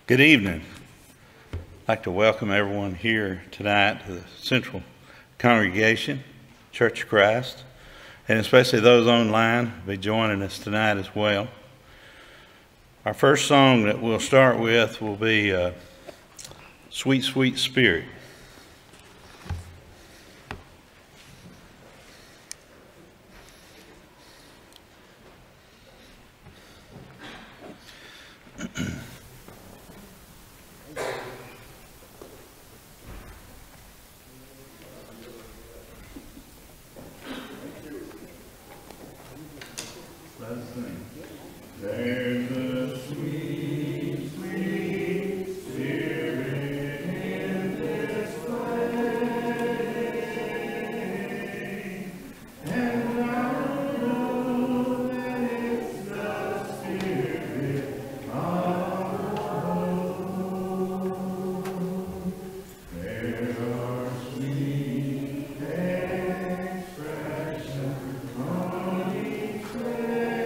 Good evening. I'd like to welcome everyone here tonight to the Central Congregation, Church of Christ, and especially those online who will be joining us tonight as well. Our first song that we'll start with will be Sweet, Sweet Spirit. There's a sweet, sweet spirit in this place, and I know that it's the Spirit of the Lord. There are sweet expressions on each face.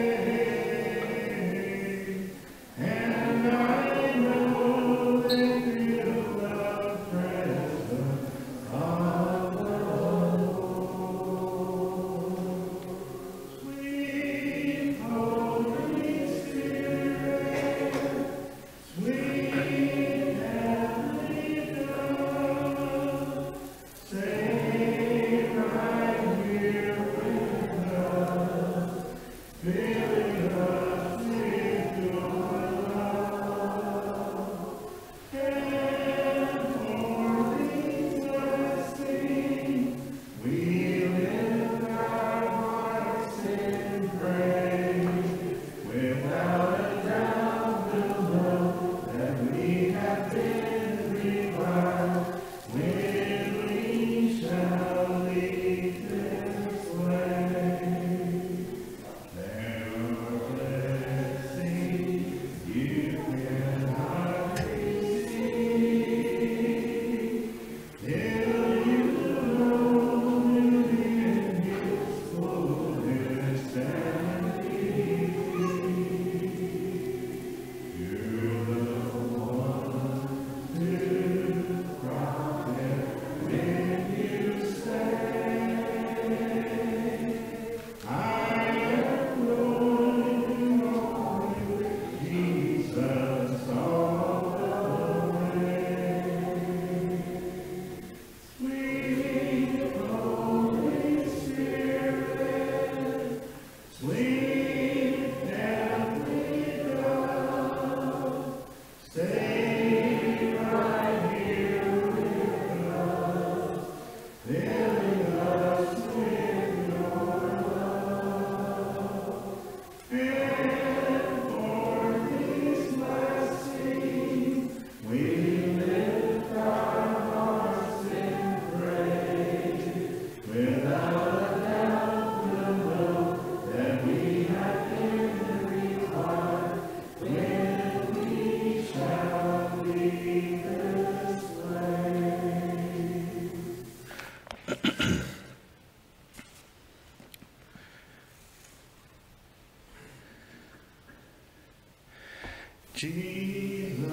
Jesus,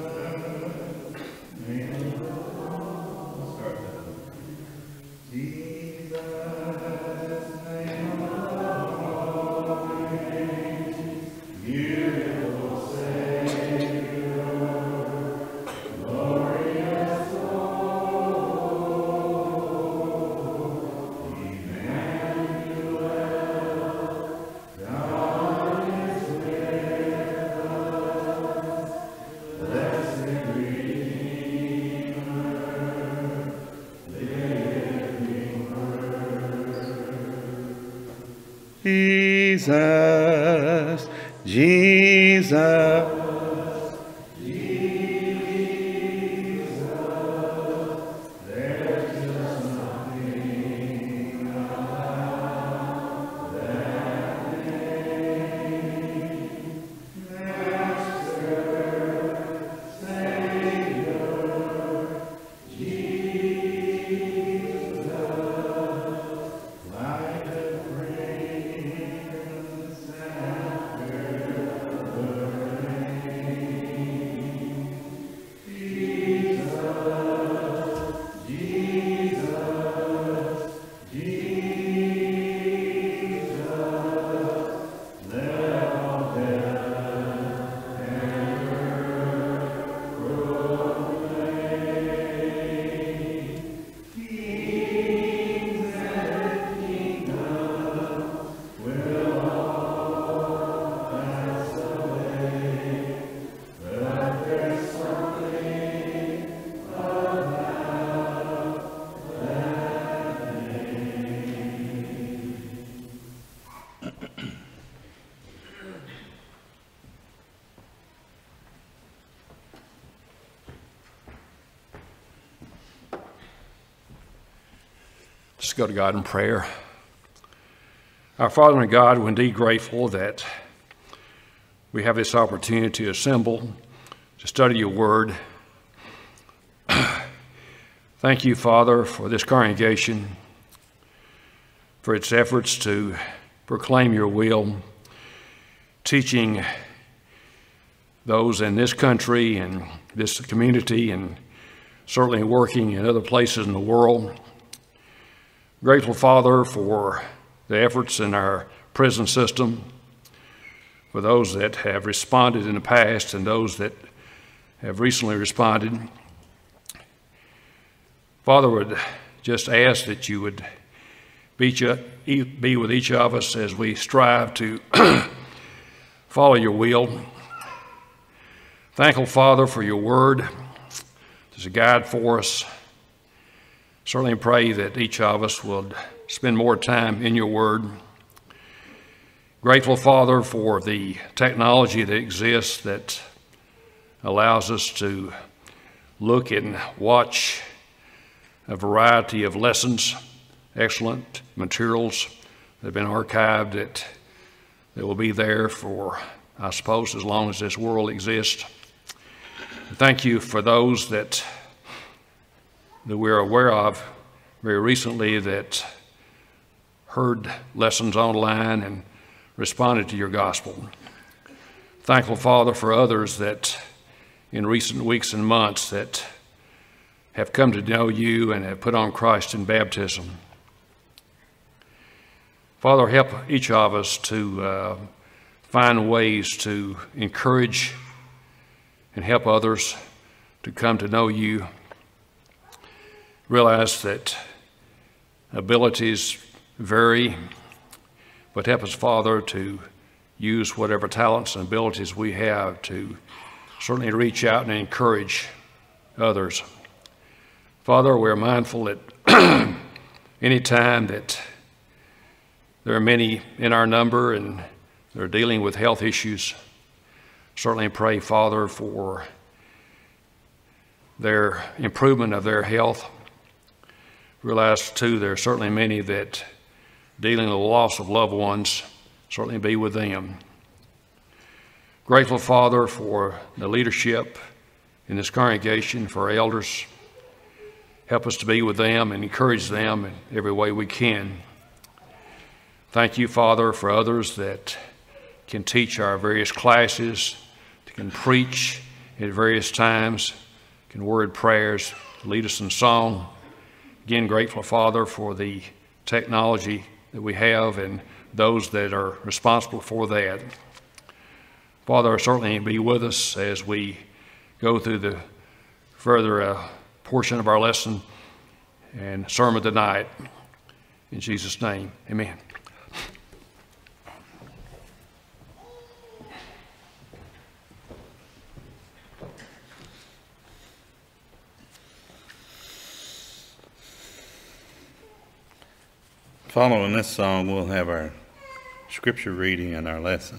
name of the Lord. Start that. Jesus, name of the Lord. Beautiful Savior, glorious Lord, Emmanuel, God is with us. Blessed Redeemer, living Word. Jesus, Jesus. Like a prince after the Let's go to God in prayer. Our Father and God, we're indeed grateful that we have this opportunity to assemble, to study your word. Thank you, Father, for this congregation, for its efforts to proclaim your will, teaching those in this country and this community, and certainly working in other places in the world. Grateful, Father, for the efforts in our prison system, for those that have responded in the past and those that have recently responded. Father, would just ask that you would be with each of us as we strive to follow your will. Thankful, Father, for your word as a guide for us. Certainly pray that each of us would spend more time in your word. Grateful, Father, for the technology that exists that allows us to look and watch a variety of lessons, excellent materials that have been archived that will be there for, I suppose, as long as this world exists. Thank you for those that we're aware of very recently that heard lessons online and responded to your gospel. Thankful, Father, for others that in recent weeks and months that have come to know you and have put on Christ in baptism. Father, help each of us to find ways to encourage and help others to come to know you. Realize that abilities vary, but help us, Father, to use whatever talents and abilities we have to certainly reach out and encourage others. Father, we're mindful that any time that there are many in our number and they're dealing with health issues, certainly pray, Father, for their improvement of their health. Realize, too, there are certainly many that dealing with the loss of loved ones, certainly be with them. Grateful, Father, for the leadership in this congregation, for our elders. Help us to be with them and encourage them in every way we can. Thank you, Father, for others that can teach our various classes, that can preach at various times, can word prayers, lead us in song. Again, grateful, Father, for the technology that we have and those that are responsible for that. Father, certainly be with us as we go through the further portion of our lesson and sermon tonight. In Jesus' name, amen. Following this song, we'll have our scripture reading and our lesson.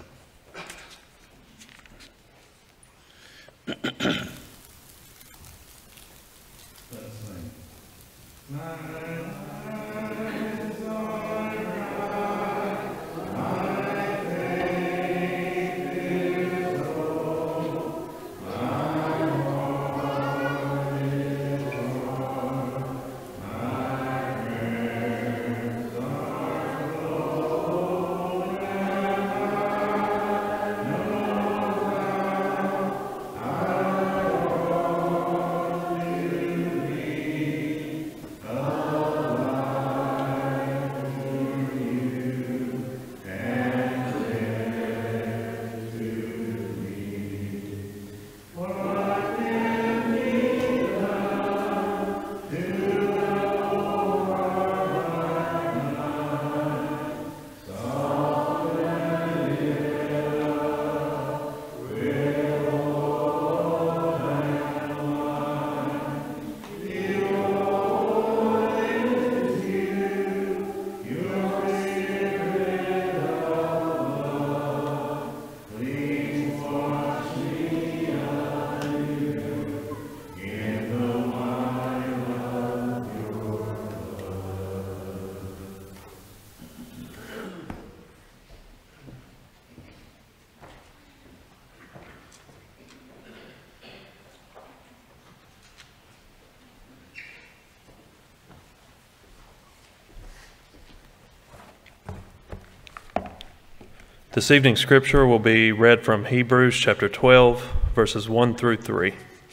This evening's scripture will be read from Hebrews chapter 12, verses 1 through 3.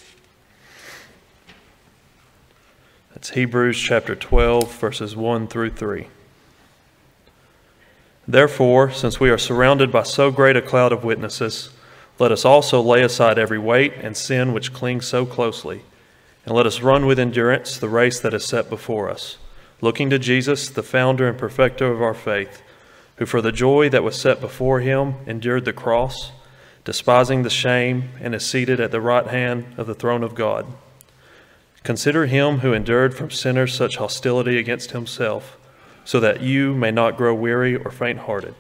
That's Hebrews chapter 12, verses 1 through 3. Therefore, since we are surrounded by so great a cloud of witnesses, let us also lay aside every weight and sin which clings so closely, and let us run with endurance the race that is set before us, looking to Jesus, the founder and perfecter of our faith, who for the joy that was set before him endured the cross, despising the shame, and is seated at the right hand of the throne of God. Consider him who endured from sinners such hostility against himself, so that you may not grow weary or faint-hearted.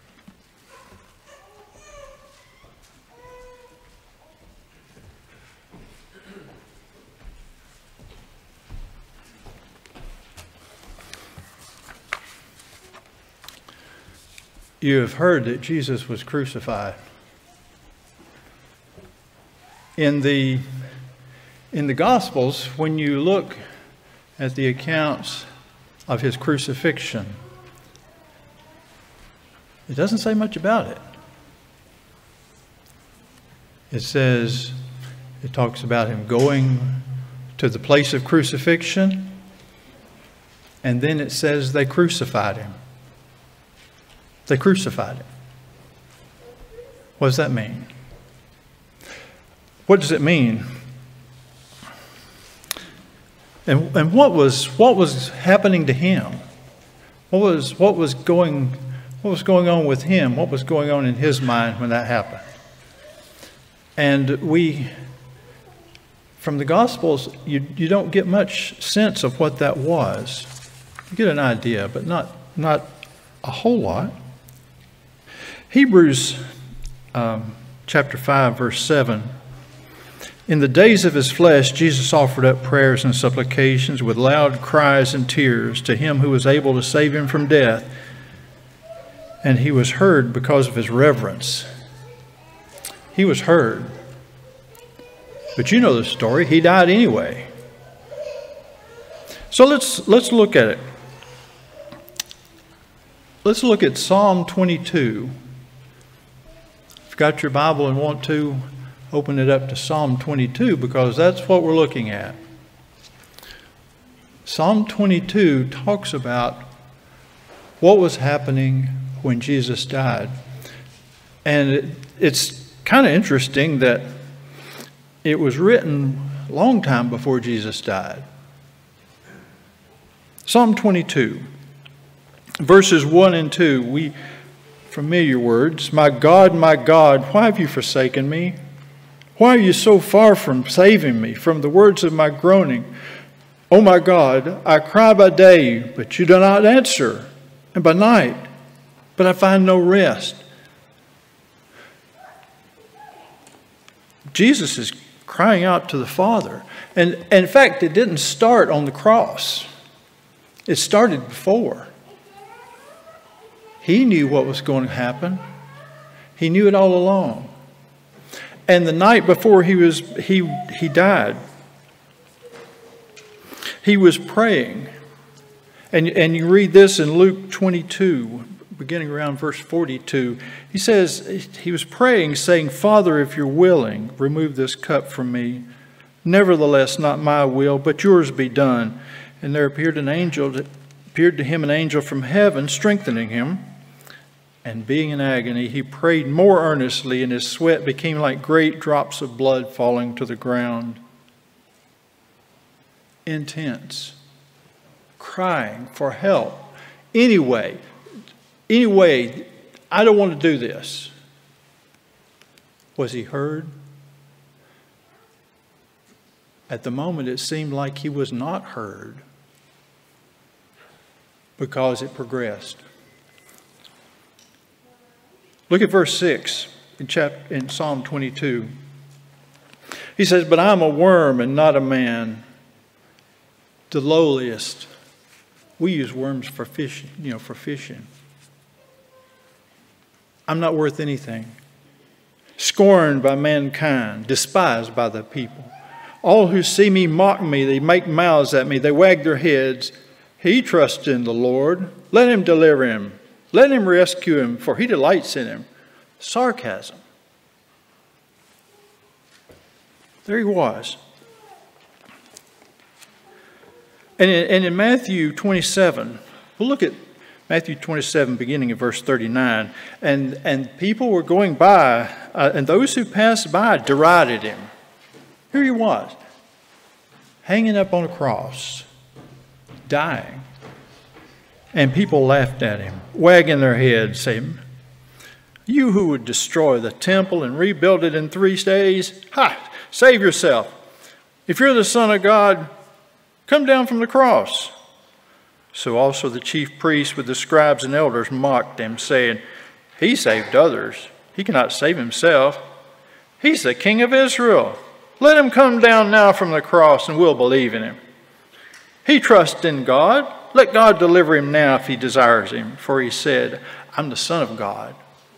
You have heard that Jesus was crucified. In the Gospels, when you look at the accounts of his crucifixion, it doesn't say much about it. It talks about him going to the place of crucifixion, and then it says they crucified him. They crucified him. What does that mean? What does it mean? And what was happening to him? What was going on with him? What was going on in his mind when that happened? And from the Gospels, you don't get much sense of what that was. You get an idea, but not a whole lot. Hebrews chapter 5, verse 7. In the days of his flesh, Jesus offered up prayers and supplications with loud cries and tears to him who was able to save him from death. And he was heard because of his reverence. He was heard. But you know the story. He died anyway. So let's look at it. Let's look at Psalm 22. If you've got your Bible and want to, open it up to Psalm 22, because that's what we're looking at. Psalm 22 talks about what was happening when Jesus died. And it's kind of interesting that it was written a long time before Jesus died. Psalm 22, verses 1 and 2, familiar words. My God, why have you forsaken me? Why are you so far from saving me from the words of my groaning? O my God, I cry by day, but you do not answer, and by night, but I find no rest. Jesus is crying out to the Father. And in fact, it didn't start on the cross. It started before. He knew what was going to happen. He knew it all along. And the night before he died, he was praying. And you read this in Luke 22, beginning around verse 42. He says, he was praying, saying, Father, if you're willing, remove this cup from me. Nevertheless, not my will, but yours be done. And there appeared to him an angel from heaven, strengthening him. And being in agony, he prayed more earnestly, and his sweat became like great drops of blood falling to the ground. Intense. Crying for help. Anyway, I don't want to do this. Was he heard? At the moment, it seemed like he was not heard, because it progressed. Look at verse 6 in Psalm 22. He says, but I'm a worm and not a man, the lowliest. We use worms for fishing. I'm not worth anything. Scorned by mankind, despised by the people. All who see me mock me. They make mouths at me. They wag their heads. He trusts in the Lord. Let him deliver him. Let him rescue him, for he delights in him. Sarcasm. There he was. And in Matthew 27, we'll look at Matthew 27, beginning in verse 39. And people were going by, and those who passed by derided him. Here he was, hanging up on a cross, dying. And people laughed at him, wagging their heads, saying, "You who would destroy the temple and rebuild it in 3 days, save yourself. If you're the Son of God, come down from the cross." So also the chief priests with the scribes and elders mocked him, saying, "He saved others. He cannot save himself. He's the King of Israel. Let him come down now from the cross and we'll believe in him. He trusts in God. Let God deliver him now if he desires him. For he said, I'm the Son of God."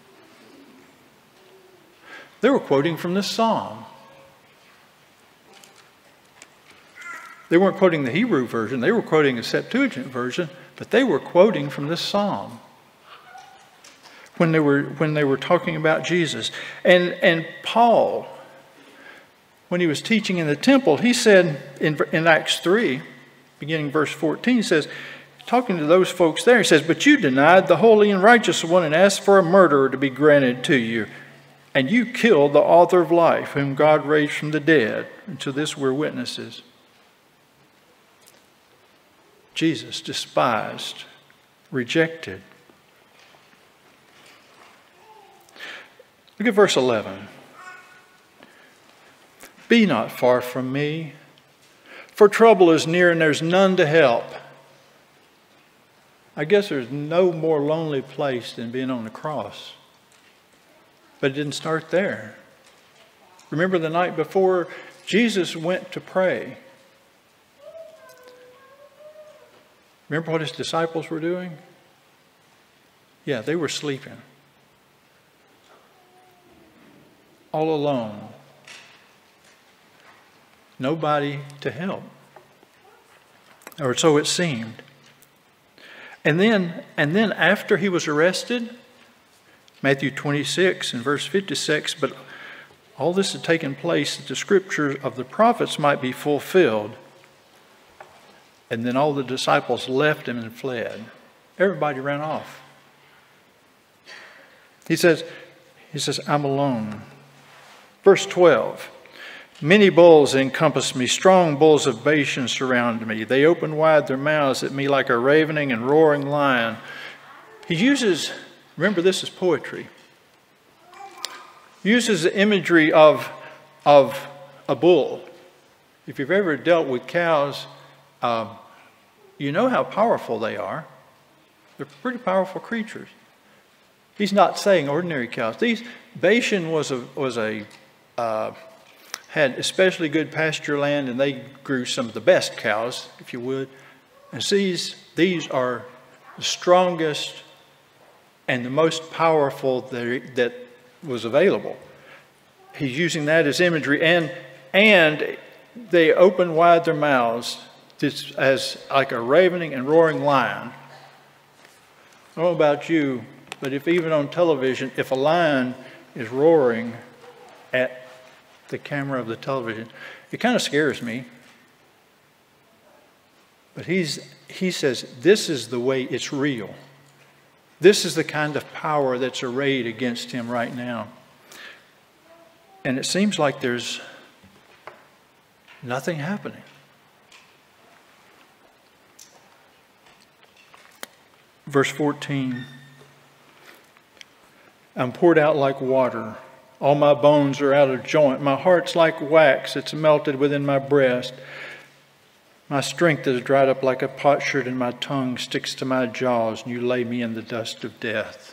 They were quoting from this psalm. They weren't quoting the Hebrew version. They were quoting the Septuagint version, but they were quoting from this psalm when they were talking about Jesus. And Paul, when he was teaching in the temple, he said in Acts 3, beginning verse 14, he says, talking to those folks there, he says, "But you denied the holy and righteous one and asked for a murderer to be granted to you. And you killed the author of life, whom God raised from the dead. And to this we're witnesses." Jesus despised, rejected. Look at verse 11. "Be not far from me, for trouble is near and there's none to help." I guess there's no more lonely place than being on the cross. But it didn't start there. Remember the night before Jesus went to pray. Remember what his disciples were doing? Yeah, they were sleeping. All alone. Nobody to help. Or so it seemed. And then after he was arrested, Matthew 26 and verse 56, "But all this had taken place that the scriptures of the prophets might be fulfilled." And then all the disciples left him and fled. Everybody ran off. He says, "I'm alone." Verse 12, "Many bulls encompass me, strong bulls of Bashan surround me. They open wide their mouths at me like a ravening and roaring lion." He uses, remember this is poetry, uses the imagery of a bull. If you've ever dealt with cows, you know how powerful they are. They're pretty powerful creatures. He's not saying ordinary cows. Bashan had especially good pasture land, and they grew some of the best cows, if you would. And these are the strongest and the most powerful that was available. He's using that as imagery, and they open wide their mouths as like a ravening and roaring lion. I don't know about you, but if even on television, if a lion is roaring at the camera of the television, it kind of scares me. But he says this is the way it's real. This is the kind of power that's arrayed against him right now. And it seems like there's nothing happening. Verse 14, "I'm poured out like water. All my bones are out of joint. My heart's like wax. It's melted within my breast. My strength is dried up like a potsherd, and my tongue sticks to my jaws, and you lay me in the dust of death."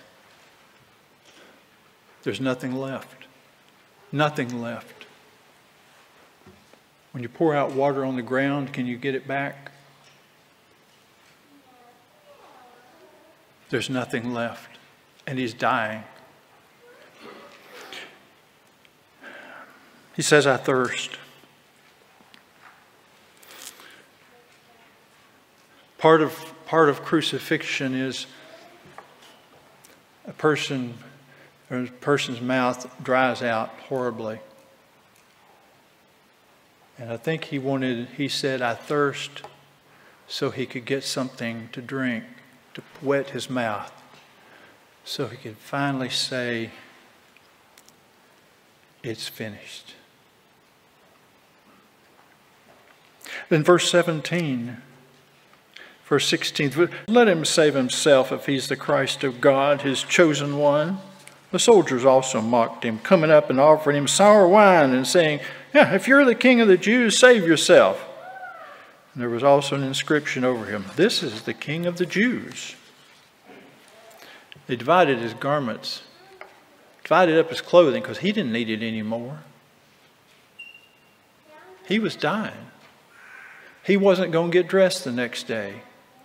There's nothing left. Nothing left. When you pour out water on the ground, can you get it back? There's nothing left. And he's dying. He says, "I thirst." Part of crucifixion is a person or a person's mouth dries out horribly. And I think he said, I thirst, so he could get something to drink, to wet his mouth, so he could finally say, it's finished. Then verse 17, verse 16, let him save himself if he's the Christ of God, his chosen one. The soldiers also mocked him, coming up and offering him sour wine and saying, yeah, if you're the king of the Jews, save yourself. And there was also an inscription over him, this is the King of the Jews. They divided his garments, divided up his clothing, because he didn't need it anymore. He was dying. He wasn't going to get dressed the next day.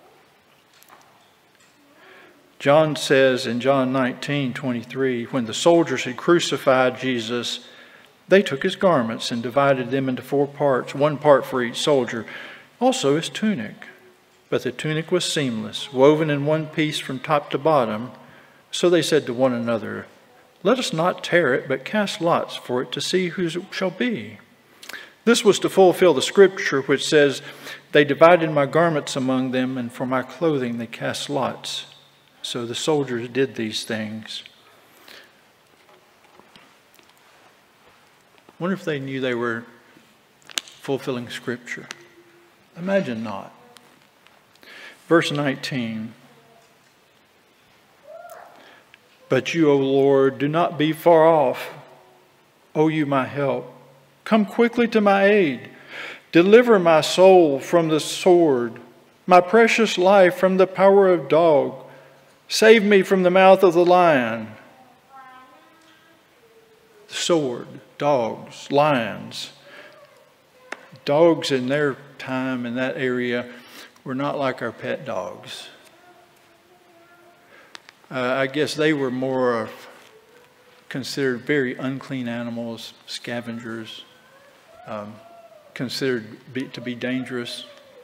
John says in John 19:23, when the soldiers had crucified Jesus, they took his garments and divided them into 4 parts, 1 part for each soldier, also his tunic. But the tunic was seamless, woven in one piece from top to bottom. So they said to one another, let us not tear it, but cast lots for it to see whose it shall be. This was to fulfill the scripture which says, they divided my garments among them, and for my clothing they cast lots. So the soldiers did these things. Wonder if they knew they were fulfilling scripture. Imagine not. Verse 19. But you, O Lord, do not be far off. O you, my help, come quickly to my aid. Deliver my soul from the sword, my precious life from the power of dog. Save me from the mouth of the lion. The sword, dogs, lions. Dogs in their time in that area were not like our pet dogs. I guess they were more considered very unclean animals, scavengers, considered to be dangerous.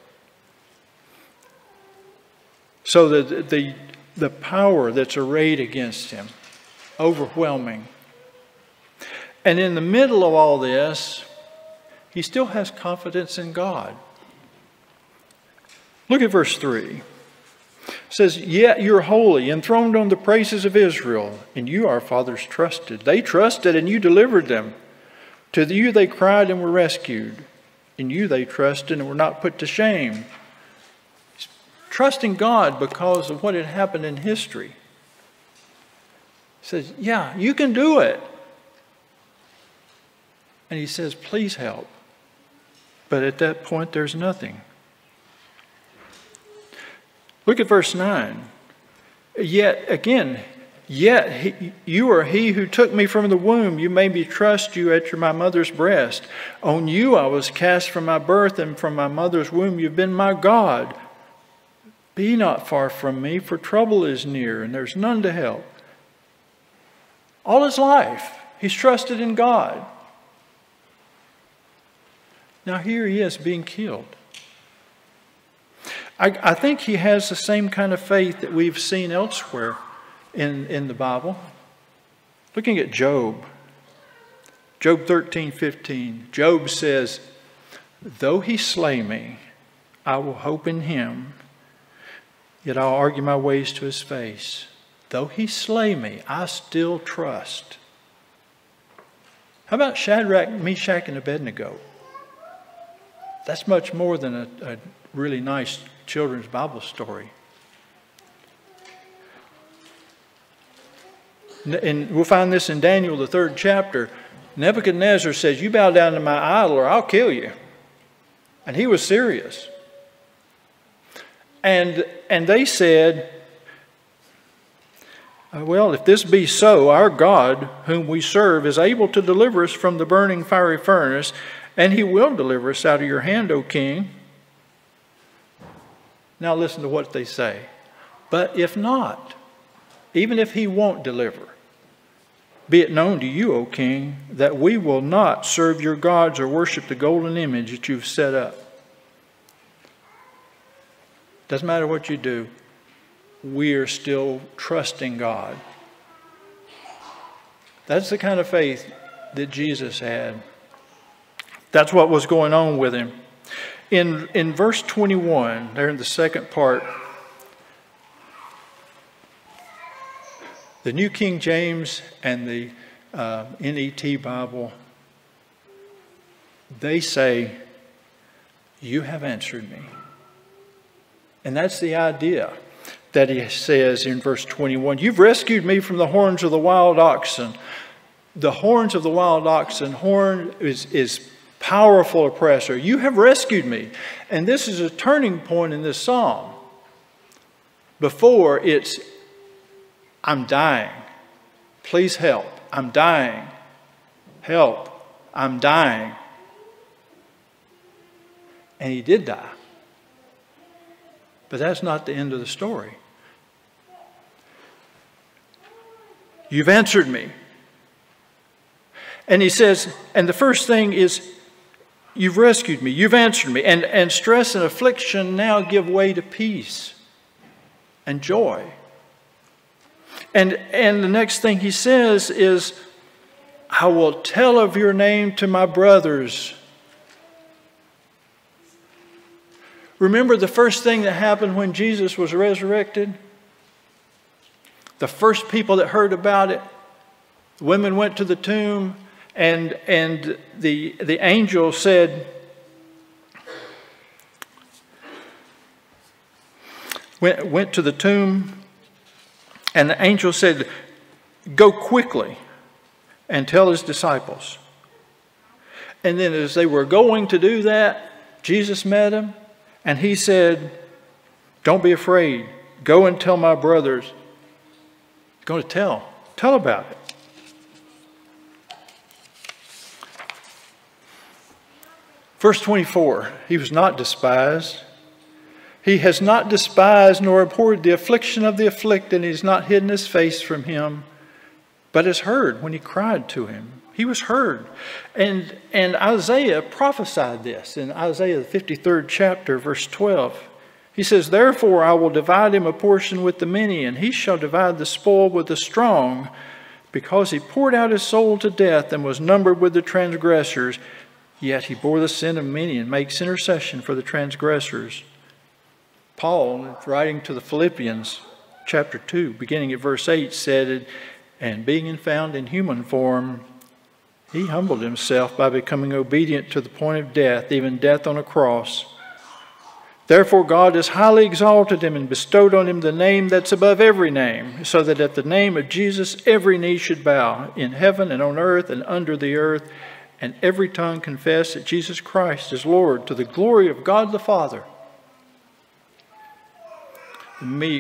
So the power that's arrayed against him, overwhelming. And in the middle of all this, he still has confidence in God. Look at verse 3. It says, yet you're holy, enthroned on the praises of Israel, and you, our fathers, trusted. They trusted, and you delivered them. To you they cried and were rescued. In you they trusted and were not put to shame. He's trusting God because of what had happened in history. He says, yeah, you can do it. And he says, please help. But at that point, there's nothing. Look at verse 9. Yet you are he who took me from the womb. You made me trust you at my mother's breast. On you I was cast from my birth, and from my mother's womb you've been my God. Be not far from me, for trouble is near, and there's none to help. All his life, he's trusted in God. Now here he is being killed. I think he has the same kind of faith that we've seen elsewhere in the Bible. Looking at Job. Job 13:15. Job says, though he slay me, I will hope in him. Yet I'll argue my ways to his face. Though he slay me, I still trust. How about Shadrach, Meshach, and Abednego? That's much more than a really nice children's Bible story. And we'll find this in Daniel, the 3rd chapter. Nebuchadnezzar says, you bow down to my idol or I'll kill you. And he was serious. And they said, well, if this be so, our God, whom we serve, is able to deliver us from the burning fiery furnace, and he will deliver us out of your hand, O king. Now listen to what they say. But if not, even if he won't deliver, be it known to you, O king, that we will not serve your gods or worship the golden image that you've set up. Doesn't matter what you do, we are still trusting God. That's the kind of faith that Jesus had. That's what was going on with him. In verse 21, there in the second part, the New King James and the NET Bible, they say, "You have answered me." And that's the idea that he says in verse 21. "You've rescued me from the horns of the wild oxen." The horns of the wild oxen, horn is powerful oppressor. You have rescued me. And this is a turning point in this psalm. Before it's, I'm dying. Please help. I'm dying. Help. I'm dying. And he did die. But that's not the end of the story. You've answered me. And he says, and the first thing is, you've rescued me, you've answered me. And stress and affliction now give way to peace and joy. And the next thing he says is, I will tell of your name to my brothers. Remember the first thing that happened when Jesus was resurrected? The first people that heard about it, the women went to the tomb, and the angel said, went to the tomb, and the angel said, go quickly and tell his disciples. And then as they were going to do that, Jesus met him, and he said, don't be afraid. Go and tell my brothers. He's going to tell about it. Verse 24, he was not despised. He has not despised nor abhorred the affliction of the afflicted, and he has not hidden his face from him, but has heard when he cried to him. He was heard. And Isaiah prophesied this in Isaiah the 53rd chapter, verse 12. He says, therefore I will divide him a portion with the many, and he shall divide the spoil with the strong, because he poured out his soul to death and was numbered with the transgressors. Yet he bore the sin of many and makes intercession for the transgressors. Paul, writing to the Philippians, chapter 2, beginning at verse 8, said, and being found in human form, he humbled himself by becoming obedient to the point of death, even death on a cross. Therefore God has highly exalted him and bestowed on him the name that's above every name, so that at the name of Jesus every knee should bow, in heaven and on earth and under the earth, and every tongue confess that Jesus Christ is Lord, to the glory of God the Father. The meek.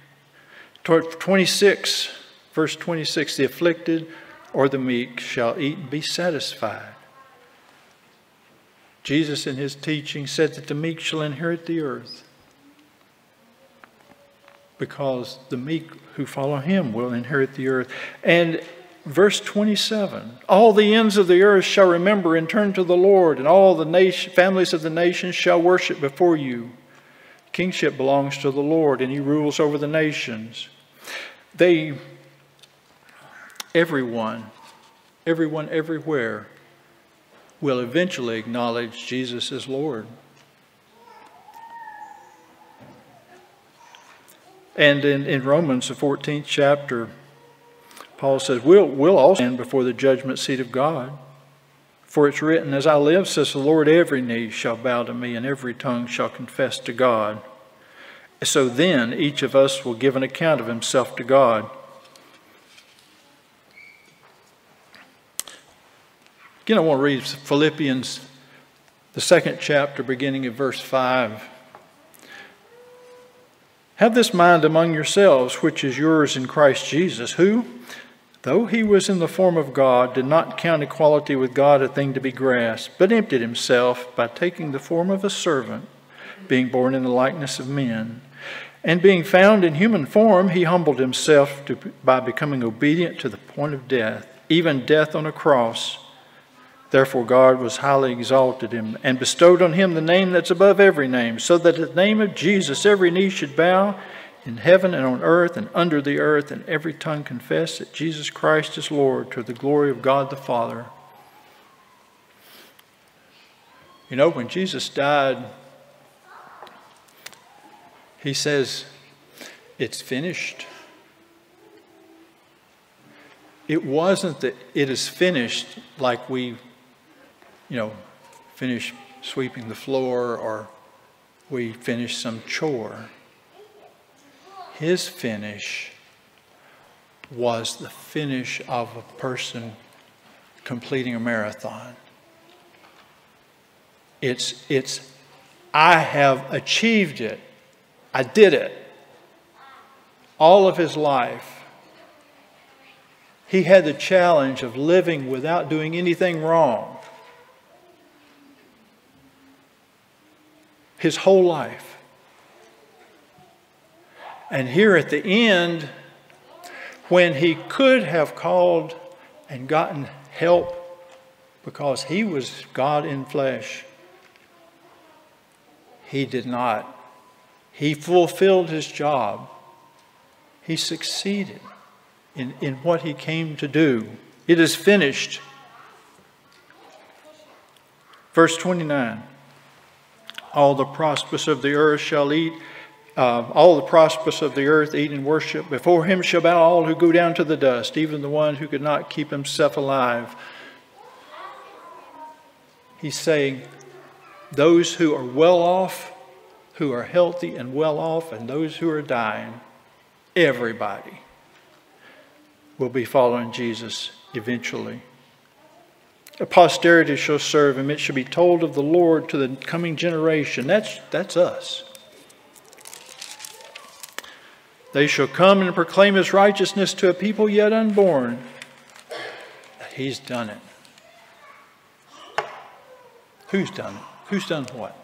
26, verse 26, the afflicted or the meek shall eat and be satisfied. Jesus in his teaching said that the meek shall inherit the earth, because the meek who follow him will inherit the earth. And verse 27, all the ends of the earth shall remember and turn to the Lord, and all the families of the nations shall worship before you. Kingship belongs to the Lord, and he rules over the nations. Everyone everywhere will eventually acknowledge Jesus as Lord. And in Romans, the 14th chapter, Paul says, we'll all stand before the judgment seat of God. For it's written, as I live, says the Lord, every knee shall bow to me, and every tongue shall confess to God. So then each of us will give an account of himself to God. Again, I want to read Philippians, the 2nd chapter, beginning at verse 5. Have this mind among yourselves, which is yours in Christ Jesus, who, though he was in the form of God, did not count equality with God a thing to be grasped, but emptied himself by taking the form of a servant, being born in the likeness of men. And being found in human form, he humbled himself by becoming obedient to the point of death, even death on a cross. Therefore God was highly exalted him and bestowed on him the name that's above every name, so that at the name of Jesus every knee should bow in heaven and on earth and under the earth, and every tongue confess that Jesus Christ is Lord, to the glory of God the Father. You know, when Jesus died, he says, it's finished. It wasn't that it is finished like we, finish sweeping the floor or we finish some chore. His finish was the finish of a person completing a marathon. It's I have achieved it. I did it. All of his life, he had the challenge of living without doing anything wrong. His whole life. And here at the end, when he could have called and gotten help because he was God in flesh, he did not. He fulfilled his job. He succeeded in what he came to do. It is finished. Verse 29. All the prosperous of the earth shall eat. All the prosperous of the earth eat and worship. Before him shall bow all who go down to the dust, even the one who could not keep himself alive. He's saying, those who are well off, who are healthy and well off, and those who are dying, everybody will be following Jesus eventually. A posterity shall serve him. It shall be told of the Lord to the coming generation. That's us. They shall come and proclaim his righteousness to a people yet unborn. He's done it. Who's done it? Who's done what?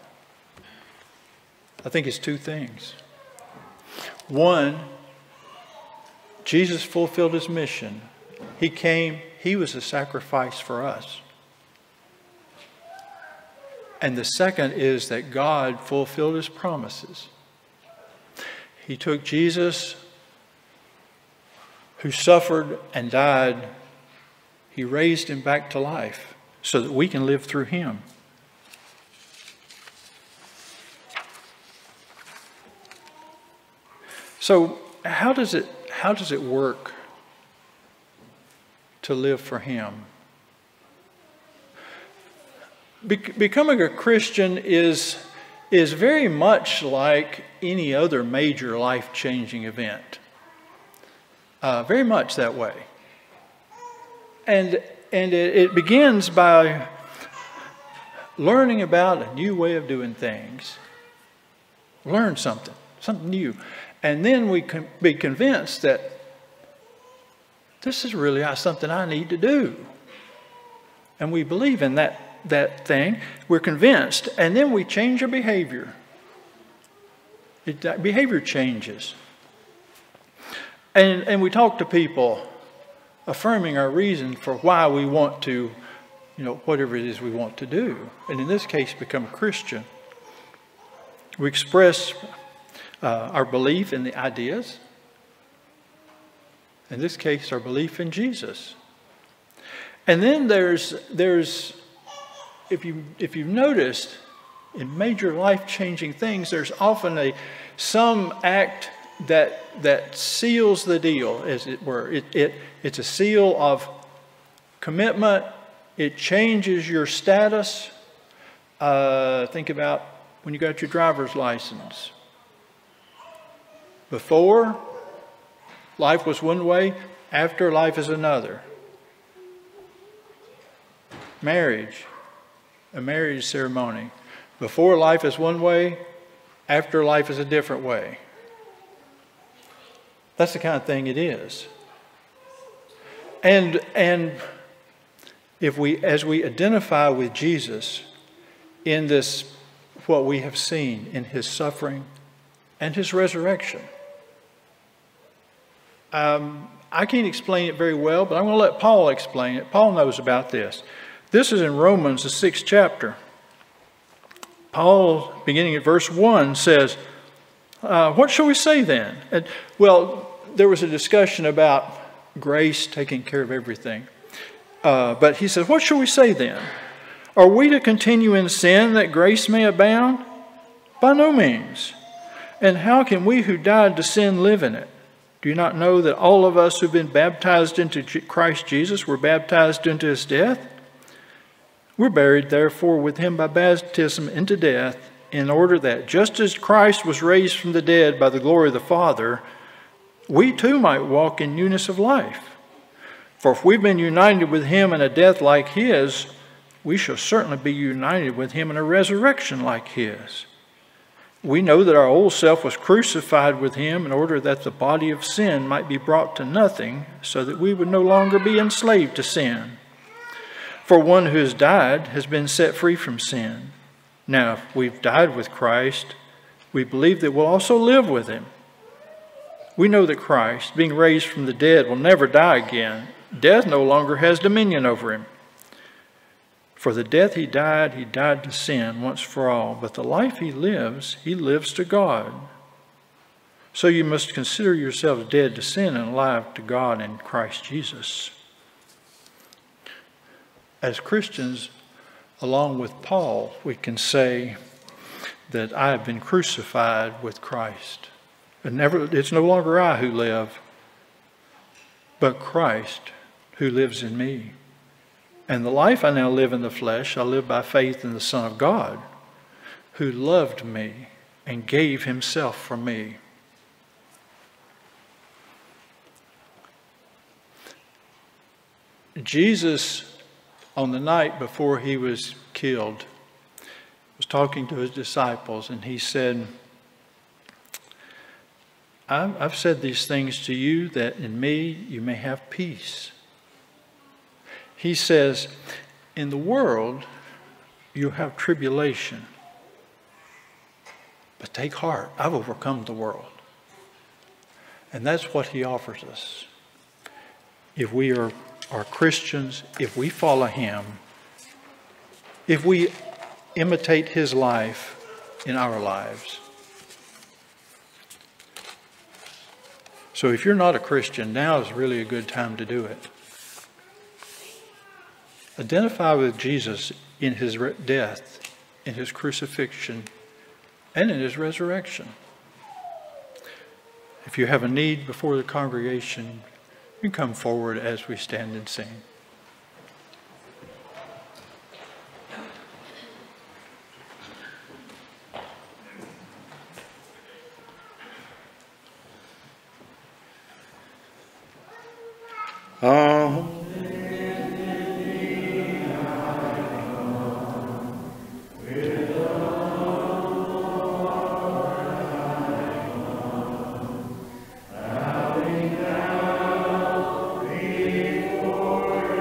I think it's two things. One, Jesus fulfilled his mission. He came, he was a sacrifice for us. And the second is that God fulfilled his promises. He took Jesus, who suffered and died, he raised him back to life so that we can live through him. So how does it work to live for him? Becoming a Christian is very much like any other major life-changing event. Very much that way. And it begins by learning about a new way of doing things. Learn something new. And then we can be convinced that this is really something I need to do. And we believe in that thing. We're convinced. And then we change our behavior. Behavior changes. And we talk to people affirming our reason for why we want to, whatever it is we want to do. And in this case, become a Christian. We express our belief in the ideas. In this case, our belief in Jesus. And then there's if you've noticed, in major life-changing things, there's often some act that seals the deal, as it were. It's a seal of commitment. It changes your status. Think about when you got your driver's license. Before, life was one way. After, life is another. Marriage, a marriage ceremony. Before, life is one way. After, life is a different way. That's the kind of thing it is. And as we identify with Jesus in this, what we have seen in his suffering and his resurrection. I can't explain it very well, but I'm going to let Paul explain it. Paul knows about this. This is in Romans, the 6th chapter. Paul, beginning at verse 1, says, What shall we say then? Well, there was a discussion about grace taking care of everything. But he says, what shall we say then? Are we to continue in sin that grace may abound? By no means. And how can we who died to sin live in it? Do you not know that all of us who've been baptized into Christ Jesus were baptized into his death? We're buried, therefore, with him by baptism into death, in order that just as Christ was raised from the dead by the glory of the Father, we too might walk in newness of life. For if we've been united with him in a death like his, we shall certainly be united with him in a resurrection like his. We know that our old self was crucified with him in order that the body of sin might be brought to nothing, so that we would no longer be enslaved to sin. For one who has died has been set free from sin. Now, if we've died with Christ, we believe that we'll also live with him. We know that Christ, being raised from the dead, will never die again. Death no longer has dominion over him. For the death he died to sin once for all. But the life he lives to God. So you must consider yourselves dead to sin and alive to God in Christ Jesus. As Christians, along with Paul, we can say that I have been crucified with Christ. It's no longer I who live, but Christ who lives in me. And the life I now live in the flesh, I live by faith in the Son of God, who loved me and gave himself for me. Jesus, on the night before he was killed, was talking to his disciples, and he said, I've said these things to you that in me you may have peace. He says, in the world you have tribulation, but take heart, I've overcome the world. And that's what he offers us. If we are Christians, if we follow him, if we imitate his life in our lives. So if you're not a Christian, now is really a good time to do it. Identify with Jesus in his death, in his crucifixion, and in his resurrection. If you have a need before the congregation, you can come forward as we stand and sing. Bowing down before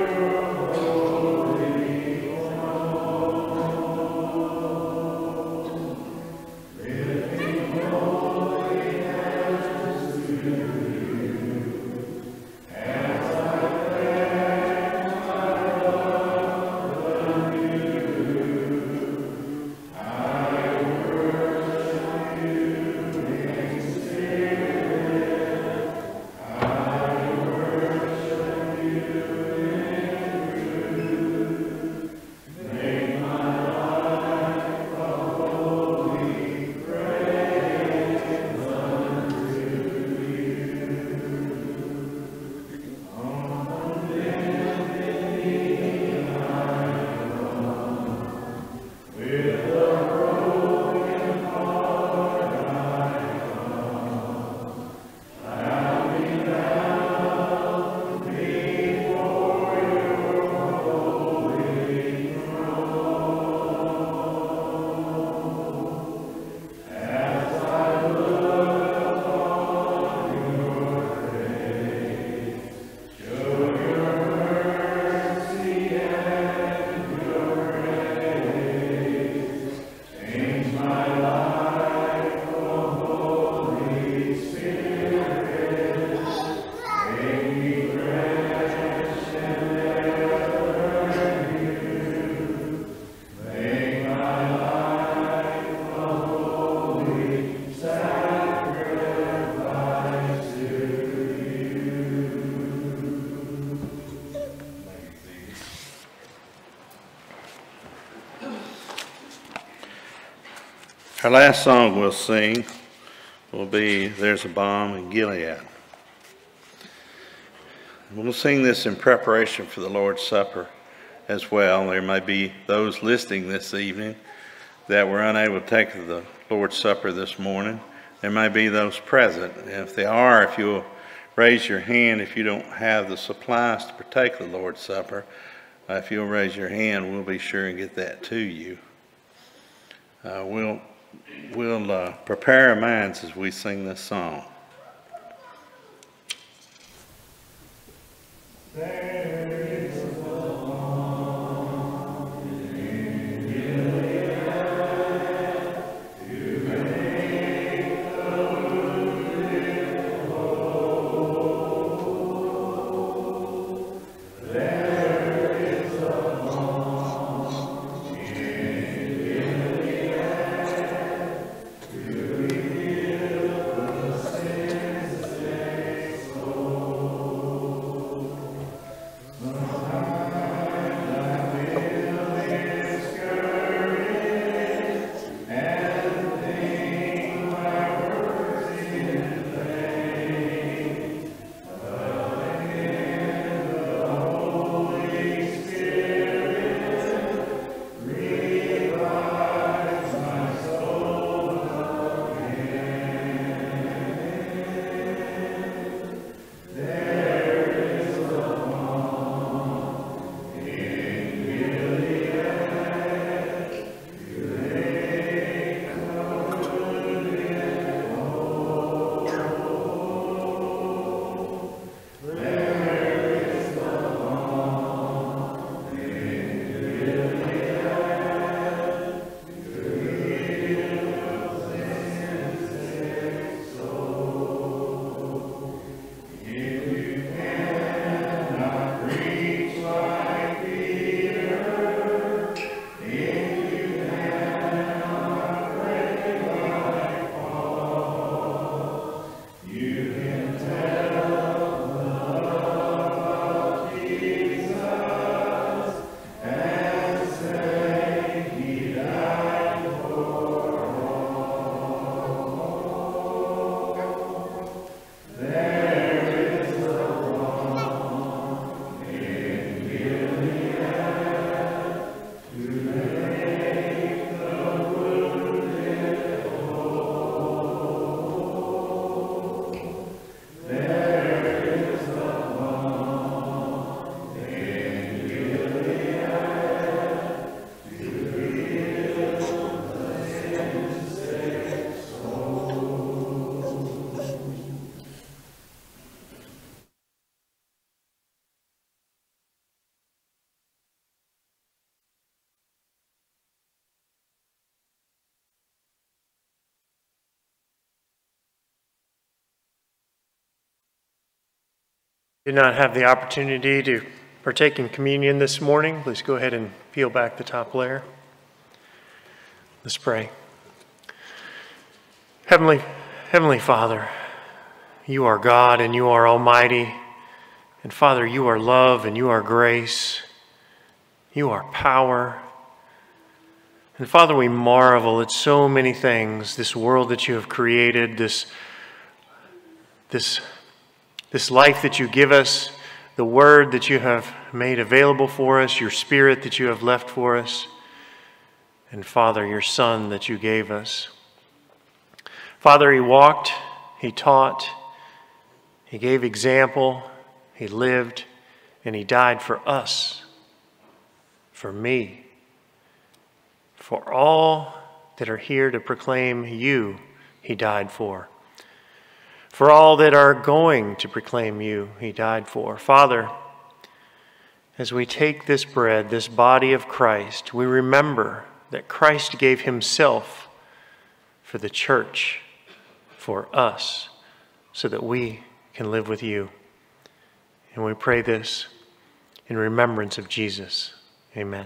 Our last song we'll sing will be There's a Balm in Gilead. We'll sing this in preparation for the Lord's Supper as well. There may be those listening this evening that were unable to take the Lord's Supper this morning. There may be those present. And if they are, if you'll raise your hand, if you don't have the supplies to partake of the Lord's Supper, if you'll raise your hand, we'll be sure and get that to you. We'll prepare our minds as we sing this song. Did not have the opportunity to partake in communion this morning, please go ahead and peel back the top layer. Let's pray. Heavenly Father, you are God and you are almighty. And Father, you are love and you are grace. You are power. And Father, we marvel at so many things, this world that you have created, this life that you give us, the word that you have made available for us, your spirit that you have left for us, and Father, your Son that you gave us. Father, he walked, he taught, he gave example, he lived, and he died for us, for me, for all that are here to proclaim you, he died for. For all that are going to proclaim you, he died for. Father, as we take this bread, this body of Christ, we remember that Christ gave himself for the church, for us, so that we can live with you. And we pray this in remembrance of Jesus. Amen.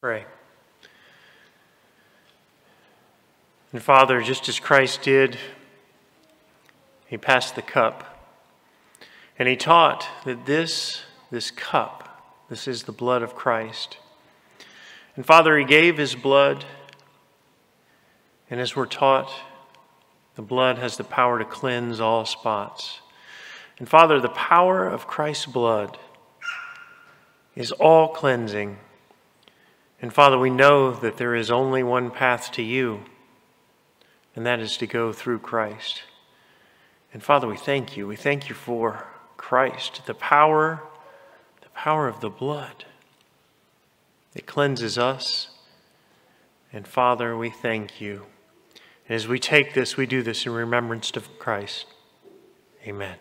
Pray. And Father, just as Christ did, he passed the cup. And he taught that this cup, this is the blood of Christ. And Father, he gave his blood. And as we're taught, the blood has the power to cleanse all spots. And Father, the power of Christ's blood is all cleansing. And Father, we know that there is only one path to you, and that is to go through Christ. And Father, we thank you. We thank you for Christ, the power of the blood. It cleanses us. And Father, we thank you. And as we take this, we do this in remembrance of Christ. Amen.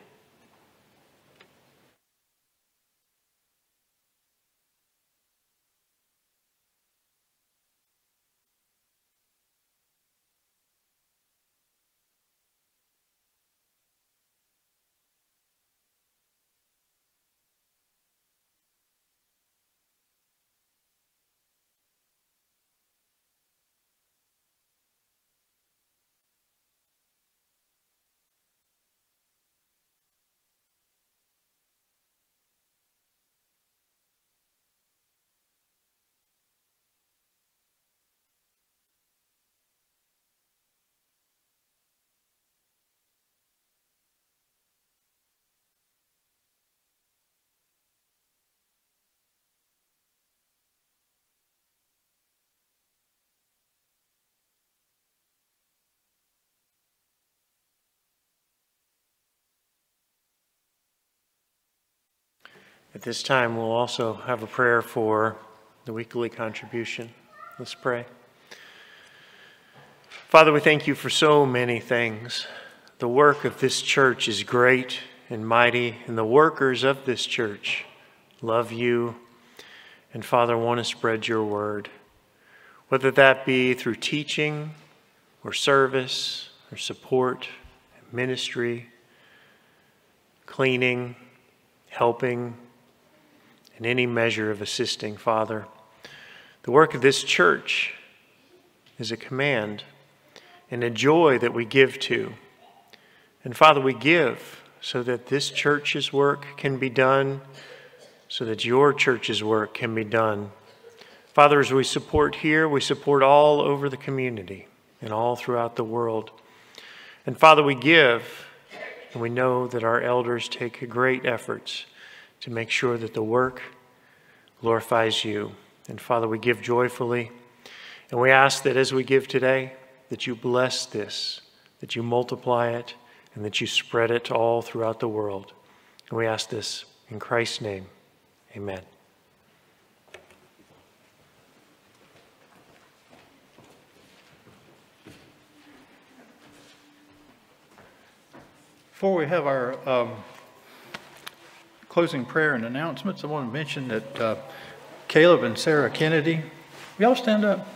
At this time, we'll also have a prayer for the weekly contribution. Let's pray. Father, we thank you for so many things. The work of this church is great and mighty, and the workers of this church love you, and Father, want to spread your word, whether that be through teaching or service or support, ministry, cleaning, helping, in any measure of assisting, Father. The work of this church is a command and a joy that we give to. And Father, we give so that this church's work can be done, so that your church's work can be done. Father, as we support here, we support all over the community and all throughout the world. And Father, we give, and we know that our elders take great efforts to make sure that the work glorifies you. And Father, we give joyfully. And we ask that as we give today, that you bless this, that you multiply it, and that you spread it all throughout the world. And we ask this in Christ's name. Amen. Before we have our closing prayer and announcements, I want to mention that Caleb and Sarah Kennedy, will y'all stand up?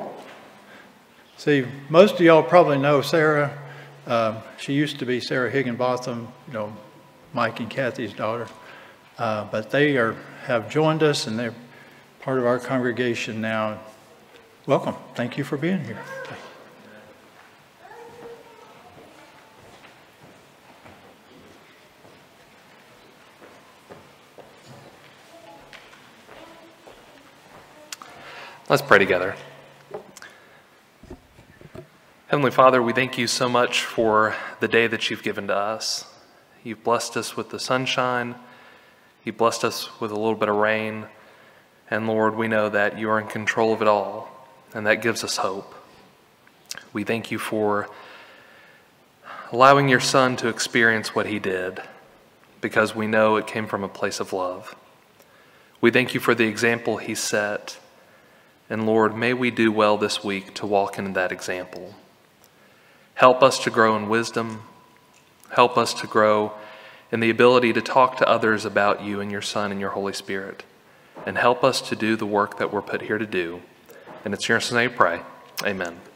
See, most of y'all probably know Sarah. She used to be Sarah Higginbotham, Mike and Kathy's daughter. But they have joined us, and they're part of our congregation now. Welcome. Thank you for being here. Let's pray together. Heavenly Father, we thank you so much for the day that you've given to us. You've blessed us with the sunshine. You've blessed us with a little bit of rain. And Lord, we know that you are in control of it all, and that gives us hope. We thank you for allowing your Son to experience what he did, because we know it came from a place of love. We thank you for the example he set. And Lord, may we do well this week to walk in that example. Help us to grow in wisdom. Help us to grow in the ability to talk to others about you and your Son and your Holy Spirit. And help us to do the work that we're put here to do. And it's in your name I pray. Amen.